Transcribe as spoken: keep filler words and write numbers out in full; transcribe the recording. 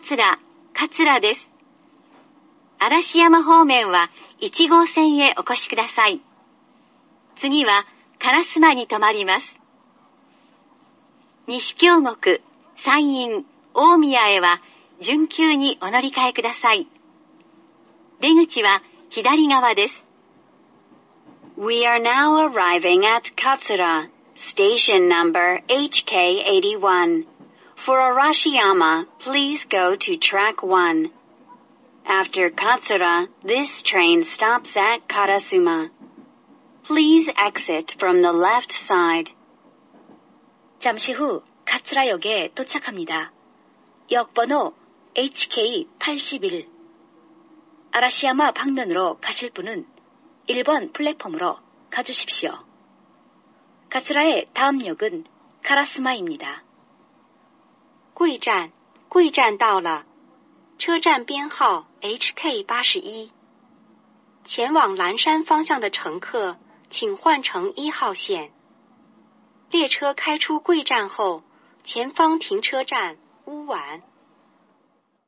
桂、桂です。嵐山方面はいち号線へお越しください。次は烏丸に停まります。西京極、山陰、大宮へは準急にお乗り換えください。出口は左側です。 We are now arriving at Katsura, station number H K eighty-one. For Arashiyama, please go to track one. After Katsura, this train stops at Karasuma. Please exit from the left side. 잠시 후 카츠라역에 도착합니다. 역번호 에이치 케이 팔십일. 아라시야마 방면으로 가실 분은 일 번 플랫폼으로 가주십시오. 카츠라의 다음 역은 카라스마입니다. 贵站，贵站到了，车站编号 H K 八十一。前往蓝山方向的乘客，请换乘一号线。列车开出贵站后，前方停车站乌丸。